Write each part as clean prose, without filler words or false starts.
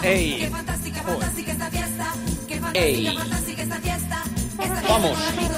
¡Ey! ¡Ey! ¡Vamos!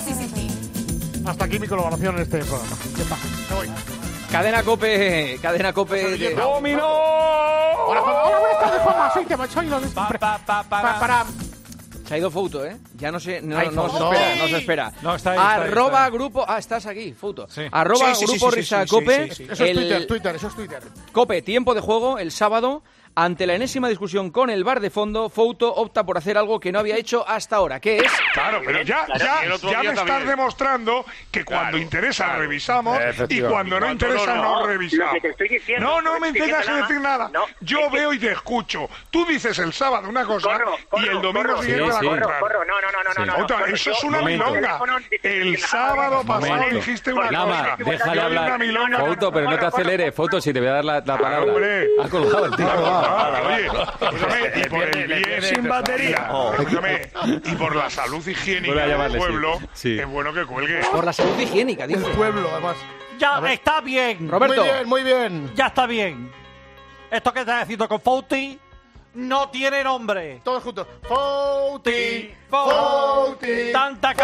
Hasta aquí mi colaboración en este programa. ¿Qué pasa? Me voy. Cadena Cope de... ¡Dominó! Hola, buenas tardes, Juanma. Soy los... Para... Se ha ido Fouto, ¿eh? Ya no se espera. No, está ahí. Arroba grupo... Ah, estás aquí, Fouto. Sí. Arroba grupo Risa Cope. Eso es Twitter, eso es Twitter. Cope, tiempo de juego, el sábado. Ante la enésima discusión con el bar de fondo, Fouto opta por hacer algo que no había hecho hasta ahora, que es... Claro, pero ya me estás demostrando que cuando interesa revisamos y cuando no interesa no revisamos. No me tengas que decir nada. Yo veo y te escucho. Tú dices el sábado una cosa y el domingo siguiente la contraria. Eso es una milonga. El sábado pasado dijiste una cosa. Déjale hablar. Fouto, pero no te aceleres. Fouto, si te voy a dar la palabra. Ha colgado el tío. Oye, y por el bien sin batería, y por la salud higiénica del pueblo, es bueno que cuelgue. Por la salud higiénica, dice. El pueblo, además. Ya está bien. Roberto. Muy bien. Ya está bien. Esto que estás diciendo con Fouti no tiene nombre. Todos juntos. Fouti. Tanta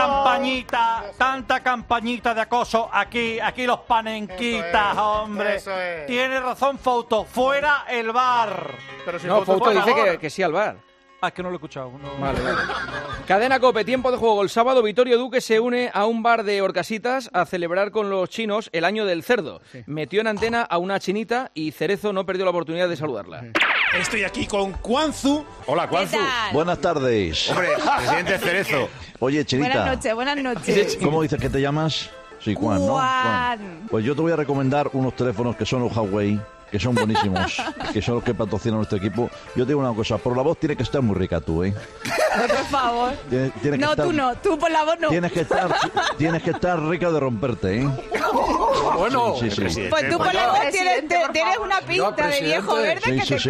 campañita de acoso. Aquí los panenquitas, hombre. Eso es. Tiene razón Fouto. Fuera el bar. Pero si No, Fouto dice que sí al bar. Es que no lo he escuchado. Vale. Cadena Cope, tiempo de juego. El sábado, Vittorio Duque se une a un bar de Horcasitas a celebrar con los chinos el año del cerdo. Sí. Metió en antena a una chinita y Cerezo no perdió la oportunidad de saludarla. Estoy aquí con Juanzu. Hola, Juanzu. Buenas tardes. Hombre, presidente Cerezo. Oye, chinita. Buenas noches. ¿Cómo dices que te llamas? Sí, Juan, ¿no? Juan. Pues yo te voy a recomendar unos teléfonos que son los Huawei, que son buenísimos, que son los que patrocinan nuestro equipo. Yo te digo una cosa, por la voz tienes que estar muy rica tú, ¿eh? Por favor. Tú por la voz no. Tienes que estar rica de romperte, ¿eh? Bueno, sí. Pues tú por la voz tienes una pinta de viejo verde que te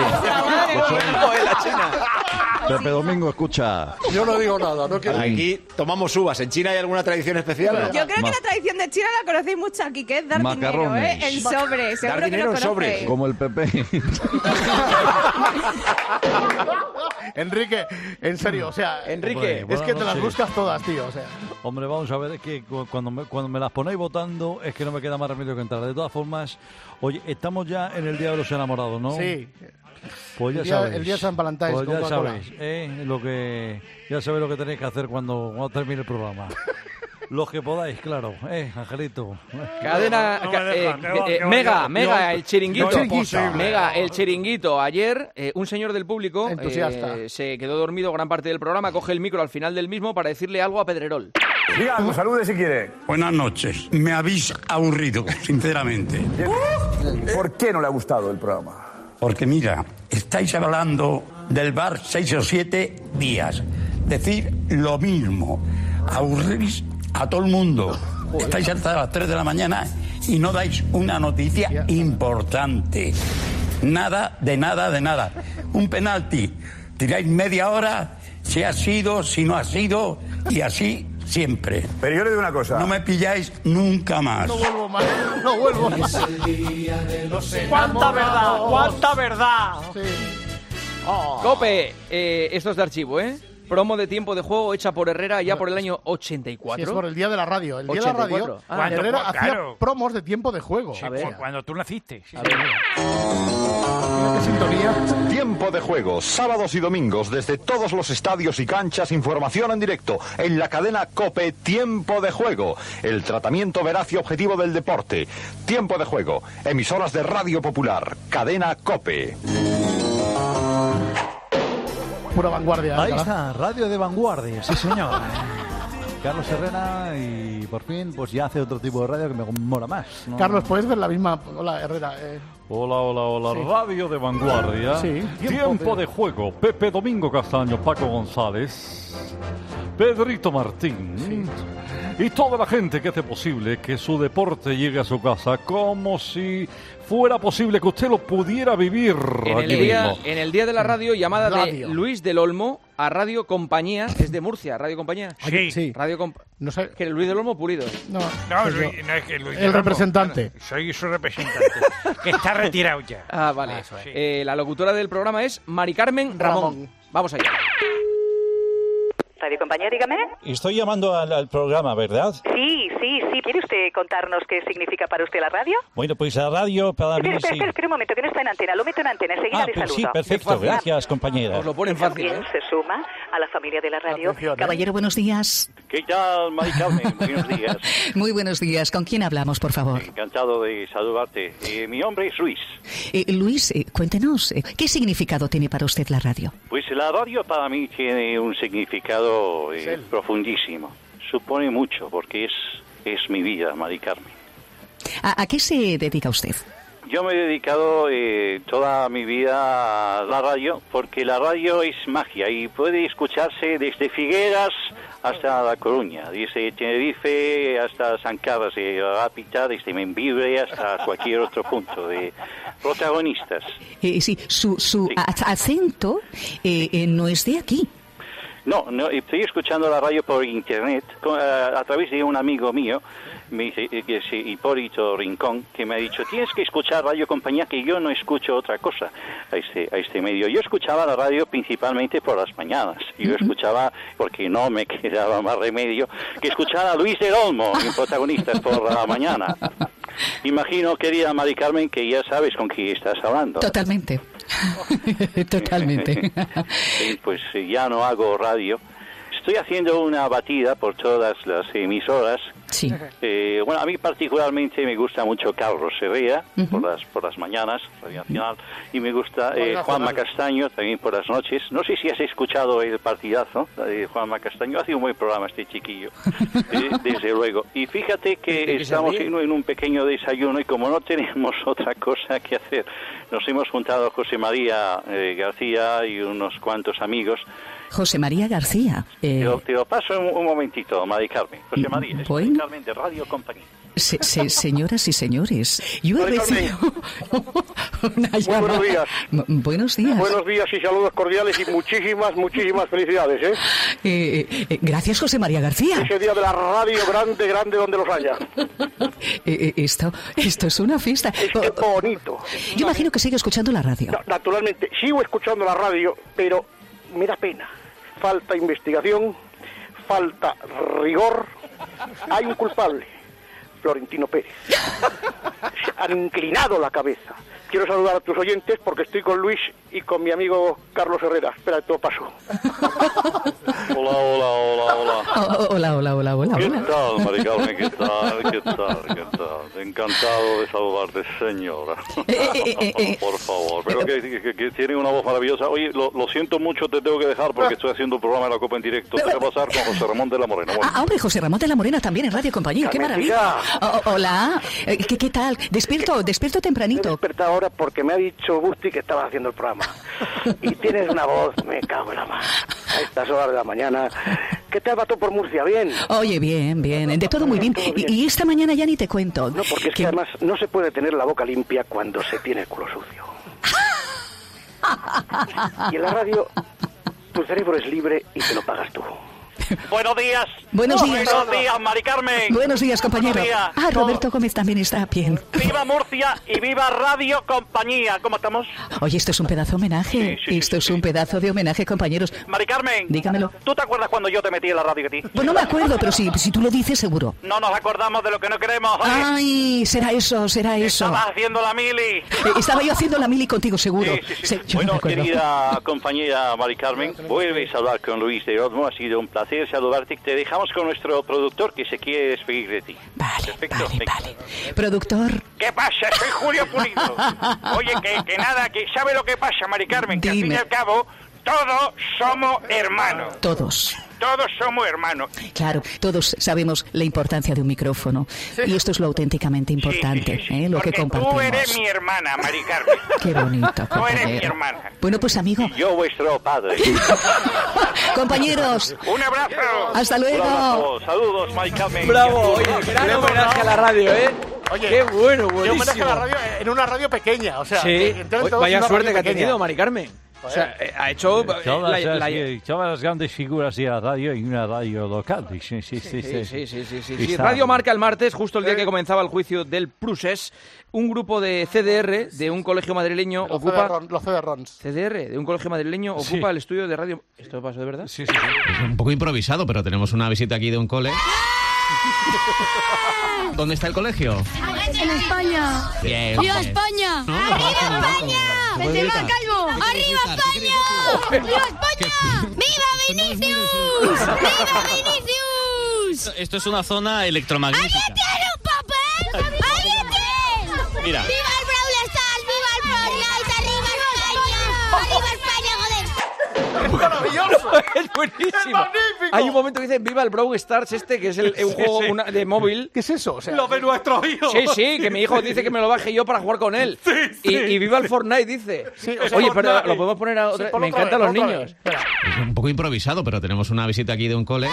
cagas. Pepe Domingo, escucha. Yo no digo nada, no quiero. Aquí tomamos uvas. ¿En China hay alguna tradición especial? Yo creo que la tradición de China la conocéis mucho aquí, que es dar dinero, ¿eh? En sobre. Dar dinero en sobre. Como el Pepe. Enrique, en serio, o sea, Enrique, es que te las buscas todas, tío, o sea. Hombre, vamos a ver, es que cuando me las ponéis votando es que no me queda más remedio que entrar. De todas formas, oye, estamos ya en el Día de los Enamorados, ¿no? Sí. Pues ya sabéis. El día de San Valentín. Pues ya sabéis, ya sabéis lo que tenéis que hacer cuando termine el programa. Los que podáis, claro, Angelito. Cadena Mega, el chiringuito. Mega, el chiringuito. Ayer, un señor del público se quedó dormido gran parte del programa, coge el micro al final del mismo para decirle algo a Pedrerol. Diga algo, salude si quiere. Buenas noches. Me habéis aburrido, sinceramente. ¿Por qué no le ha gustado el programa? Porque mira, estáis hablando del bar 6 o 7 días. Decir lo mismo. Aburrís a todo el mundo. Estáis hasta las 3 de la mañana y no dais una noticia importante. Nada, de nada. Un penalti. Tiráis media hora, si ha sido, si no ha sido, y así siempre. Pero yo le digo una cosa. No me pilláis nunca más. No vuelvo más. Es el día de los enamorados. ¡Cuánta verdad! Sí. Cope, esto es de archivo, ¿eh? Promo de tiempo de juego hecha por Herrera ya por el año 84. Sí, es por el Día de la Radio. El Día de la Radio, Herrera hacía promos de tiempo de juego. Sí, cuando tú naciste. Sí. Mira qué sintonía. Tiempo de juego, sábados y domingos, desde todos los estadios y canchas, información en directo, en la cadena COPE, Tiempo de Juego, el tratamiento veraz y objetivo del deporte. Tiempo de juego, emisoras de Radio Popular, cadena COPE. Pura vanguardia. Ahí está, radio de vanguardia, sí señor. Carlos Herrera y por fin pues ya hace otro tipo de radio que me mola más, ¿no? Carlos, ¿puedes ver la misma? Hola, Herrera. Hola, sí. Radio de vanguardia. Sí. Tiempo de juego. Pepe Domingo Castaño, Paco González, Pedrito Martín. Sí. Y toda la gente que hace posible que su deporte llegue a su casa, como si fuera posible que usted lo pudiera vivir en el día de la radio, llamada de Luis del Olmo a Radio Compañía, es de Murcia, Radio Compañía. Sí. No sé. Que Luis del Olmo Pulido. No, no es que Luis el representante. Soy su representante, que está retirado ya. Ah, vale. La locutora del programa es Mari Carmen Ramón. Vamos allá. Radio Compañía, dígame. Estoy llamando al programa, ¿verdad? Sí. ¿Quiere usted contarnos qué significa para usted la radio? Bueno, pues la radio para mí Espera un momento, que no está en antena. Lo meto en antena, enseguida le saludo. Sí, perfecto. Gracias, compañera. Os lo ponen fácil, ¿eh? Se suma a la familia de la radio. Caballero, buenos días. ¿Qué tal, Mari Carmen? Buenos días. Muy buenos días. ¿Con quién hablamos, por favor? Encantado de saludarte. Mi nombre es Luis. Luis, cuéntenos, ¿qué significado tiene para usted la radio? Pues la radio para mí tiene un significado profundísimo. Supone mucho, porque es mi vida, Mari Carmen. ¿A qué se dedica usted? Yo me he dedicado toda mi vida a la radio, porque la radio es magia y puede escucharse desde Figueras hasta La Coruña, desde Tenerife hasta San Carlos de Rápita, desde Membibre hasta cualquier otro punto de protagonistas. Sí, su acento no es de aquí. No, estoy escuchando la radio por internet a través de un amigo mío, me dice que es Hipólito Rincón, que me ha dicho, tienes que escuchar Radio Compañía, que yo no escucho otra cosa a este medio. Yo escuchaba la radio principalmente por las mañanas. Yo escuchaba, porque no me quedaba más remedio, que escuchar a Luis del Olmo, en Protagonistas, por la mañana. Imagino, querida Mari Carmen, que ya sabes con quién estás hablando. Totalmente. Totalmente. Pues ya no hago radio. Estoy haciendo una batida por todas las emisoras. Sí. Bueno, a mí particularmente me gusta mucho Carlos Herrera por las mañanas, Radio Nacional, y me gusta Juanma Castaño también por las noches. No sé si has escuchado el partidazo de Juanma Castaño. Hace un buen programa este chiquillo, desde luego. Y fíjate que estamos en un pequeño desayuno y como no tenemos otra cosa que hacer, nos hemos juntado José María García y unos cuantos amigos. José María García. Te lo paso un momentito, Mari Carmen. José María, Mari Carmen de Radio Compañía. Señoras y señores, yo he recibido una llamada. Buenos días. Buenos días. Buenos días y saludos cordiales y muchísimas felicidades, Gracias, José María García. Ese día de la radio grande donde los haya. Esto es una fiesta. Es que bonito. Yo imagino que sigue escuchando la radio. No, naturalmente, sigo escuchando la radio, pero me da pena. Falta investigación, falta rigor. Hay un culpable, Florentino Pérez. Se han inclinado la cabeza. Quiero saludar a tus oyentes porque estoy con Luis y con mi amigo Carlos Herrera. Espera, te lo paso. Hola. Hola. ¿Qué tal, Mari Carmen? ¿Qué tal? Encantado de saludarte, señora. Por favor. Pero que tiene una voz maravillosa. Oye, lo siento mucho, te tengo que dejar porque estoy haciendo un programa de la Copa en directo. Te voy a pasar con José Ramón de la Morena. Bueno. Hombre, José Ramón de la Morena también en Radio Compañía. ¡Qué maravilla! Hola. ¿Qué tal? Despierto tempranito. He despertado ahora porque me ha dicho Busti que estabas haciendo el programa. Y tienes una voz, me cago en la mano. A estas horas de la mañana. ¿Qué tal va todo por Murcia? ¿Bien? Oye, bien. De todo muy bien. Y esta mañana ya ni te cuento. No, porque es que además no se puede tener la boca limpia cuando se tiene el culo sucio. Y en la radio, tu cerebro es libre y te lo pagas tú. Buenos días. Buenos días, Mari Carmen. Buenos días, compañero. Buenos días. Roberto Gómez también está bien. Viva Murcia y viva Radio Compañía. ¿Cómo estamos? Oye, esto es un pedazo de homenaje. Esto es un pedazo de homenaje, compañeros. Mari Carmen. Dígamelo. ¿Tú te acuerdas cuando yo te metí en la radio que ti? Pues no me acuerdo, pero si tú lo dices, seguro. No nos acordamos de lo que no queremos. Oye. Ay, será eso. Estabas haciendo la mili. Estaba yo haciendo la mili contigo, seguro. Sí. Bueno, querida compañera Mari Carmen, vuelves a hablar con Luis de Olmo. Ha sido un placer saludarte. Te dejamos con nuestro productor que se quiere despedir de ti. Vale. Productor. ¿Qué pasa? Soy Julio Pulido. Oye, que nada, que ¿sabe lo que pasa, Mari Carmen? Que al fin y al cabo, todos somos hermanos. Todos somos hermanos. Claro, todos sabemos la importancia de un micrófono. Sí. Y esto es lo auténticamente importante, sí. Lo que compartimos. Tú eres mi hermana, Mari Carmen. Qué bonito, compañero. Tú eres mi hermana. Bueno, pues, amigo. Y yo, vuestro padre. Compañeros. Un abrazo. Hasta luego. Abrazo. Saludos, Mari Carmen. Bravo. Oye, gran homenaje a la radio, Oye, qué bueno, buenísimo. Qué homenaje a la radio en una radio pequeña, o sea. Sí. Vaya suerte que ha tenido, Mari Carmen. O sea, ha hecho... Todas las grandes figuras de la radio y una radio local. Sí. Radio Marca el martes, justo el día que comenzaba el juicio del Prusés, un grupo de CDR de un colegio madrileño ocupa... Los CD-RONs. CDR de un colegio madrileño ocupa el estudio de radio... ¿Esto pasó de verdad? Sí. Es un poco improvisado, pero tenemos una visita aquí de un cole. ¿Dónde está el colegio? En España. Bien. ¡Viva España! ¡Arriba España! ¡Benzema Calvo! ¡Arriba España! ¡Viva España! ¡Viva Vinicius! ¡Viva Vinicius! Esto es una zona electromagnética. ¡Alguien tiene un papel! ¡Alguien tiene! Mira. ¡Viva el Brawl Stars! ¡Viva el Fortnite! ¡Arriba España! ¡Arriba España, joder! ¡Es maravilloso! ¡Es buenísimo! ¡Es magnífico! Hay un momento que dice Viva el Brawl Stars que es un juego de móvil. ¿Qué es eso? O sea, ¡Lo de nuestros hijos! Sí, que mi hijo dice que me lo baje yo para jugar con él. Sí. Y Viva el Fortnite, dice. Sí, o sea, oye, Fortnite. pero lo podemos poner a otra... Sí, Me encantan los niños. Es un poco improvisado, pero tenemos una visita aquí de un cole.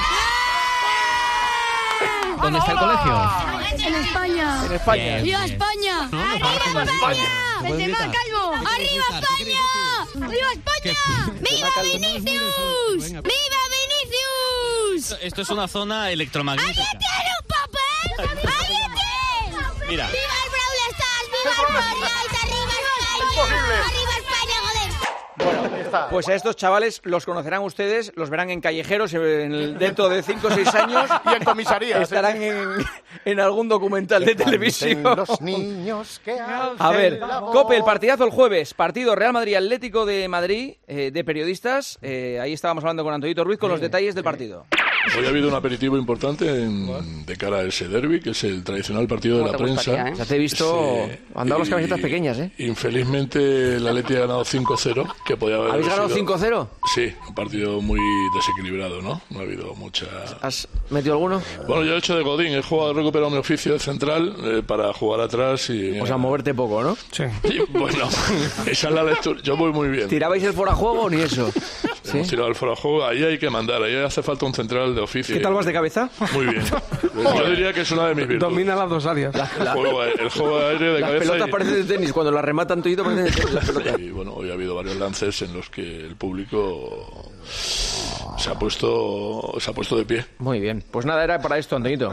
¿Dónde está el colegio? En España. En España. ¡Viva España! ¡Arriba España! ¡Benzema Calvo! ¡Arriba España! ¡Viva España! ¡Viva Vinicius! ¡Viva Vinicius! Esto es una zona electromagnética. ¿Alguien tiene un papel? ¿Alguien tiene? Mira. ¡Viva el Brawl Stars! ¡Viva el Fortnite! ¡Arriba España! ¡Arriba España, joder! Bueno, está. Pues a estos chavales los conocerán ustedes, los verán en callejeros dentro de 5 o 6 años. Y en comisaría. Estarán en algún documental de televisión. Los niños que A ver, COPE, el partidazo el jueves. Partido Real Madrid-Atlético de Madrid, de periodistas. Ahí estábamos hablando con Antoñito Ruiz con los detalles del partido. Hoy ha habido un aperitivo importante de cara a ese derbi, que es el tradicional partido de la prensa. Ya te he visto andar las camisetas pequeñas, ¿eh? Infelizmente el Atleti ha ganado 5-0, que podía haber ¿Habéis ganado 5-0? Sí, un partido muy desequilibrado, ¿no? No ha habido mucha... ¿Has metido alguno? Bueno, yo he hecho de Godín, he recuperado mi oficio de central para jugar atrás y... O sea, moverte poco, ¿no? Sí. Y, bueno, esa es la lectura. Yo voy muy bien. ¿Tirabais el fuera juego o ni eso? ¿Sí? Hemos tirado el fuera juego, ahí hay que mandar, ahí hace falta un central de oficio. ¿Qué tal vas de cabeza? Muy bien. Yo diría que es una de mis virtudes. Domina las dos áreas. El juego aéreo de cabeza. Las pelotas parecen de tenis, cuando las rematan todito parecen de tenis las pelotas. Y bueno, hoy ha habido varios lances en los que el público se ha puesto de pie. Muy bien. Pues nada, era para esto, Antoñito.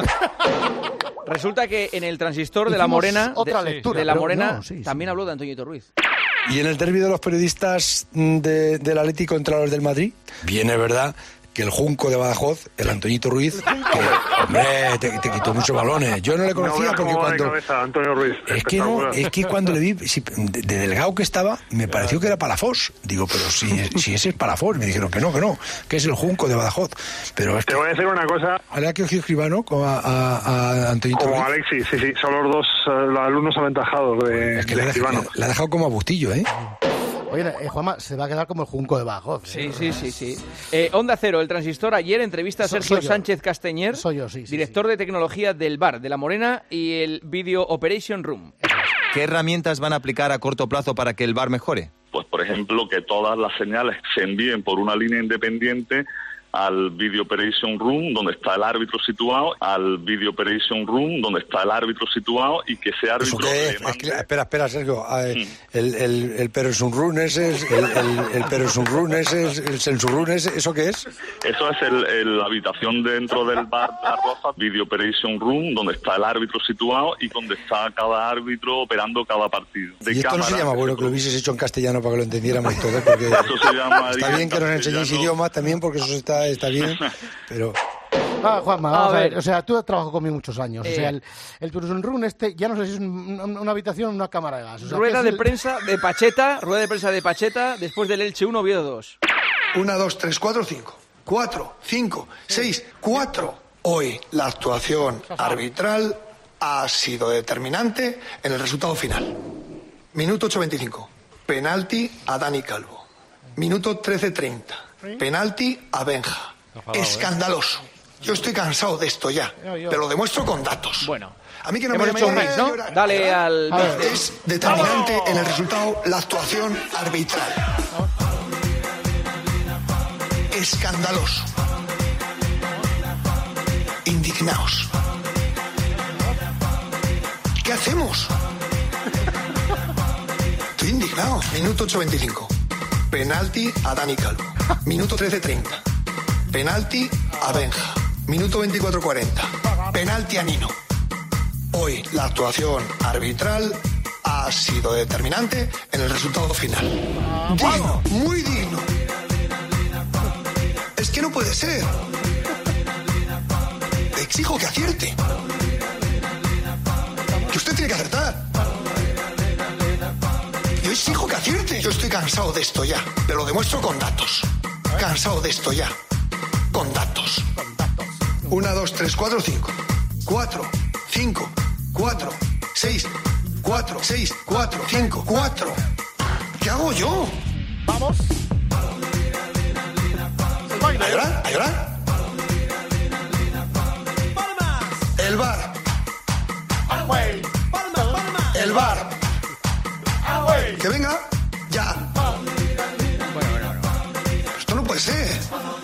Resulta que en el transistor de La Morena, de La Morena, también habló de Antoñito Ruiz. Y en el derbi de los periodistas del Atlético contra los del Madrid, bien es verdad que el Junco de Badajoz, el Antoñito Ruiz, que, hombre, te quitó muchos balones. Yo no le conocía porque cuando... Antonio Ruiz. Es que cuando le vi, de delgado que estaba, me pareció que era Palafós. Digo, pero si ese es Palafós. Me dijeron que no, que es el Junco de Badajoz. Pero es te voy a decir una cosa. ¿Ahora que cogió Escribano a Antoñito Ruiz? Como Alexis, sí, son los dos alumnos aventajados de Escribano. La ha dejado como a Bustillo, ¿eh? Oye, Juanma, se va a quedar como el Junco de Badajoz. Sí. Onda Cero, el transistor, ayer entrevista a Sergio Sánchez Castañer, director de tecnología del bar de La Morena y el Video Operation Room. ¿Qué herramientas van a aplicar a corto plazo para que el bar mejore? Pues, por ejemplo, que todas las señales se envíen por una línea independiente al Video Operation Room, donde está el árbitro situado, y que ese árbitro... Espera, Sergio. El Operation Room ese es... El Operation Room ese es... El Sensor Room ese, ¿eso qué es? Eso es la habitación dentro del bar de la Roza, Video Operation Room, donde está el árbitro situado y donde está cada árbitro operando cada partido. Y esto no se llama, bueno, que lo hubieses hecho en castellano para que lo entendiéramos todos, porque eso se llama está bien que nos enseñéis idiomas también, porque eso está bien, pero... Juanma, vamos a ver. O sea, tú has trabajado conmigo muchos años. O sea, el Tourism Room ya no sé si es una habitación o una cámara de gas. O sea, rueda de prensa de Pacheta, después del Elche 1, Oviedo 2. 1, 2, 3, 4, 5. 4, 5, 6, 4. Hoy la actuación arbitral ha sido determinante en el resultado final. Minuto 8:25. Penalti a Dani Calvo. Minuto 13:30. Penalti a Benja. Escandaloso. Yo estoy cansado de esto ya. Te lo demuestro con datos. Bueno, a mí que no hemos hecho un mix, ¿no? Dale al... Es determinante en el resultado la actuación arbitral. Escandaloso. Indignaos. ¿Qué hacemos? Estoy indignado. Minuto 8:25. Penalti a Dani Calvo. Minuto 13:30. Penalti a Benja. Minuto 24:40. Penalti a Nino. Hoy la actuación arbitral ha sido determinante en el resultado final. Digno, muy digno. Es que no puede ser. Le exijo que acierte. Que usted tiene que acertar. Yo exijo que acierte. Yo estoy cansado de esto ya. Te lo demuestro con datos. Cansado de esto ya. Con datos. 1, 2, 3, 4, 5. 4, 5, 4, 6, 4, 6, 4, 5, 4. ¿Qué hago yo? Vamos. ¿A llorar? ¿A llorar? El VAR. El VAR. Que venga. Ya. Bueno. Esto no puede ser.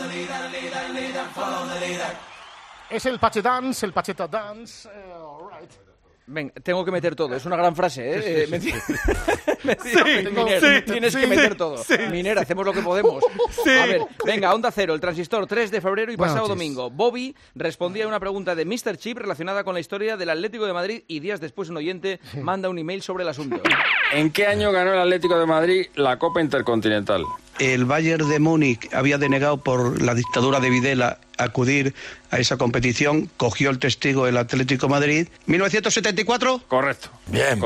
Es el Pacheta Dance. All right. Ven, tengo que meter todo. Es una gran frase, ¿eh? Tienes que meter todo. Sí. Miner, hacemos lo que podemos. Sí. A ver, venga, Onda Cero, el Transistor, 3 de febrero y pasado domingo. Bobby respondía a una pregunta de Mr. Chip relacionada con la historia del Atlético de Madrid y días después un oyente manda un email sobre el asunto. ¿En qué año ganó el Atlético de Madrid la Copa Intercontinental? El Bayern de Múnich había denegado por la dictadura de Videla acudir a esa competición, cogió el testigo el Atlético de Madrid. ¿1974? Correcto. Bien.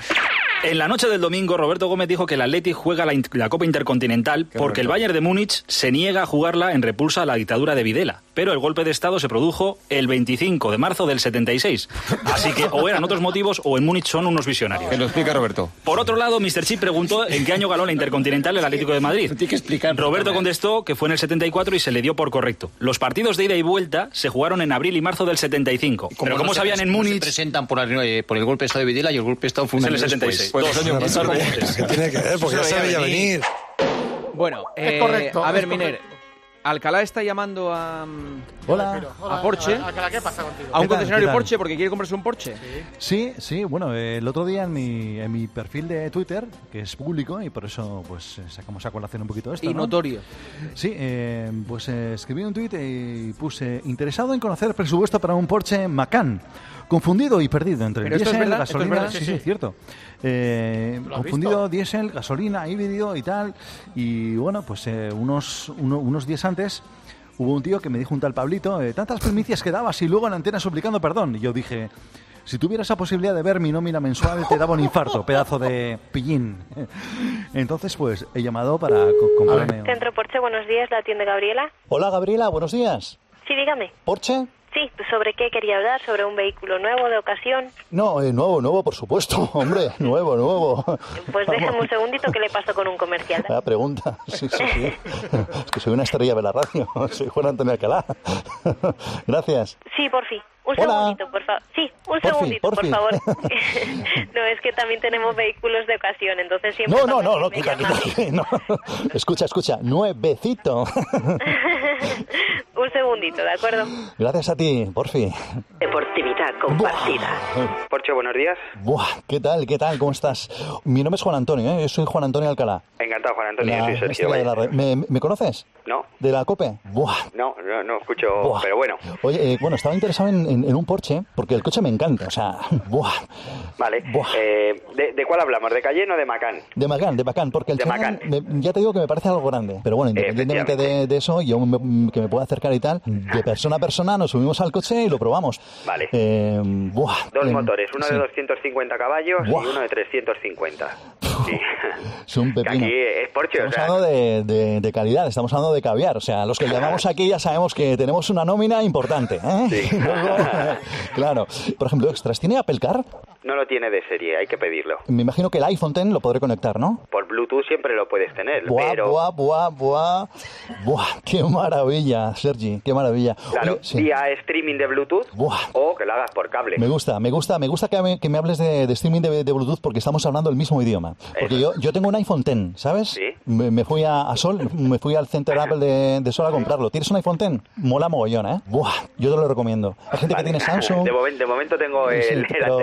En la noche del domingo, Roberto Gómez dijo que el Atleti juega la Copa Intercontinental porque el Bayern de Múnich se niega a jugarla en repulsa a la dictadura de Videla. Pero el golpe de Estado se produjo el 25 de marzo del 76. Así que o eran otros motivos o en Múnich son unos visionarios. Que lo explica Roberto. Por otro lado, Mr. Chip preguntó en qué año ganó la Intercontinental el Atlético de Madrid. Tiene que explicar. Roberto contestó que fue en el 74 y se le dio por correcto. Los partidos de ida y vuelta se jugaron en abril y marzo del 75. Pero como sabían en Múnich... Se presentan por el golpe de Estado de Videla y el golpe de Estado fue un año 76. Pues años más tarde. ¿Qué tiene que ver? Porque ya se veía venir. Bueno, Es correcto. A ver, Miner, Alcalá está llamando a Porsche. ¿Qué pasa contigo? A un concesionario Porsche porque quiere comprarse un Porsche. Sí, bueno, el otro día en mi perfil de Twitter, que es público y por eso pues sacamos a colación un poquito esto, Y ¿no? notorio. Sí, pues escribí un tuit y puse interesado en conocer el presupuesto para un Porsche Macan. Confundido y perdido entre Pero esto es diésel, verdad, gasolina... esto es Sí, cierto. Confundido diésel, gasolina, híbrido y tal. Y bueno, pues unos días antes hubo un tío que me dijo, un tal Pablito, tantas primicias que dabas y luego en antena suplicando perdón. Y yo dije, si tuviera esa posibilidad de ver mi nómina mensual, te daba un infarto, pedazo de pillín. Entonces, pues, he llamado para comprarme... Centro Porsche, buenos días, la atiende Gabriela. Hola, Gabriela, buenos días. Sí, dígame. ¿Porsche? Sí, ¿sobre qué quería hablar? ¿Sobre un vehículo nuevo, de ocasión? No, nuevo, por supuesto, hombre, nuevo. Pues déjeme un segundito que le paso con un comercial. La pregunta, sí. Es que soy una estrella de la radio, soy Juan Antonio Alcalá. Gracias. Sí, por fin. Un Hola. segundito, por favor. Sí, un segundito, por favor. No, es que también tenemos vehículos de ocasión, entonces siempre... No, quita. No. Escucha, nuevecito. Un segundito, ¿de acuerdo? Gracias a ti, porfi. Deportividad compartida. Porsche, buenos días. Buah, ¿qué tal? ¿Cómo estás? Mi nombre es Juan Antonio, Yo soy Juan Antonio Alcalá. Encantado, Juan Antonio, yo soy Sergio. estrella de la red. ¿Me conoces? No. ¿De la COPE? Buah. No escucho, Buah. pero bueno. Oye, estaba interesado en un Porsche, porque el coche me encanta, o sea, buah. Vale. Buah. ¿De cuál hablamos? ¿De Cayenne o de Macan? De Macan, porque el De Cayenne, Macan. ya te digo que me parece algo grande, pero bueno, independientemente de eso, yo que me pueda acercar y tal, de persona a persona nos subimos al coche y lo probamos. Vale. Dos motores, uno de 250 caballos y uno de 350. Sí. Es un pepino. Que aquí es Porsche, estamos hablando de calidad, estamos hablando de caviar, o sea, los que llamamos aquí ya sabemos que tenemos una nómina importante, ¿eh? Sí. Luego, claro. Por ejemplo, extras, ¿tiene Apple Car? No lo tiene de serie, hay que pedirlo. Me imagino que el iPhone X lo podré conectar, ¿no? Por Bluetooth siempre lo puedes tener, Buah, qué maravilla, Sergi, qué maravilla. Claro, vía streaming de Bluetooth o que lo hagas por cable. Me gusta que me hables de streaming de Bluetooth porque estamos hablando el mismo idioma. Porque yo tengo un iPhone X, ¿sabes? Sí. Me fui a Sol, me fui al Center Apple de Sol a comprarlo. ¿Tienes un iPhone X? Mola mogollón, ¿eh? Yo te lo recomiendo. Hay gente que tiene Samsung. De momento tengo el anterior.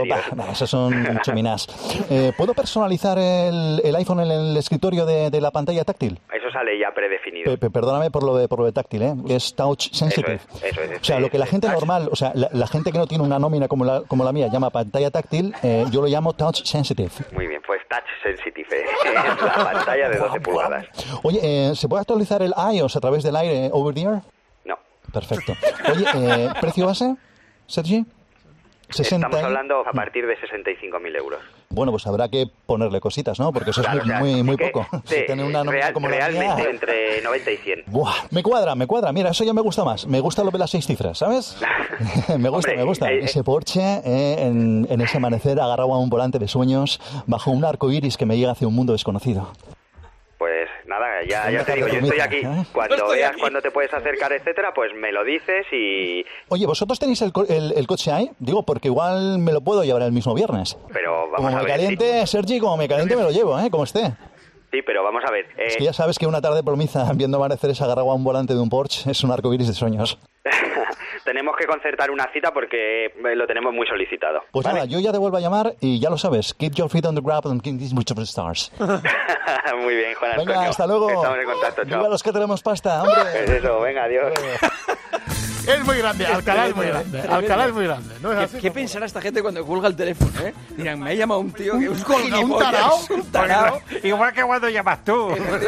esas son chuminás. ¿Puedo personalizar el iPhone en el escritorio de la pantalla táctil? Eso sale ya predefinido. Perdóname por lo de táctil, que es touch sensitive. Eso es. O sea, lo que la gente normal, o sea, la gente que no tiene una nómina como la mía llama pantalla táctil, yo lo llamo touch sensitive. Muy bien, pues touch sensitive. Es la pantalla de 12 pulgadas. Oye, ¿se puede actualizar el iOS a través del aire over the air? No. Perfecto. Oye, ¿precio base, Sergi? 60... Estamos hablando a partir de 65.000 euros. Bueno, pues habrá que ponerle cositas, ¿no? Porque eso es muy poco. Sí, si tiene una como realmente entre 90 y 100. Buah, me cuadra. Mira, eso ya me gusta más. Me gusta lo de las 6 cifras, ¿sabes? me gusta. Ese Porsche en ese amanecer agarrado a un volante de sueños bajo un arco iris que me llega hacia un mundo desconocido. Pues nada, ya te digo, yo estoy aquí. Cuando veas cuándo te puedes acercar, etcétera, pues me lo dices y... Oye, ¿vosotros tenéis el coche ahí? Digo, porque igual me lo puedo llevar el mismo viernes. Pero vamos como a ver... me caliente, sí. Sergi, como me caliente me lo llevo, como esté. Sí, pero vamos a ver... Es que ya sabes que una tarde plomiza viendo amanecer agarrado a un volante de un Porsche es un arco iris de sueños. Tenemos que concertar una cita porque lo tenemos muy solicitado. Pues nada, yo ya te vuelvo a llamar y ya lo sabes. Keep your feet on the ground and keep these much of the stars. Muy bien, Juan Antonio. Venga, hasta luego. Estamos en contacto, chao. Viva los que tenemos pasta, hombre. Es eso, venga, adiós. Es muy grande, Alcalá es muy grande. Alcalá es muy grande. ¿No es así? ¿Qué pensará esta gente cuando cuelga el teléfono, Dirán, me ha llamado un tío que es un tarao. Igual que cuando llamas tú.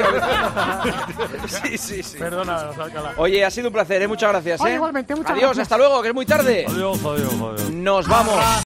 Sí. Perdónanos, Alcalá. Oye, ha sido un placer, muchas gracias, Igualmente, muchas gracias. Adiós, hasta luego, que es muy tarde. Adiós. Nos vamos.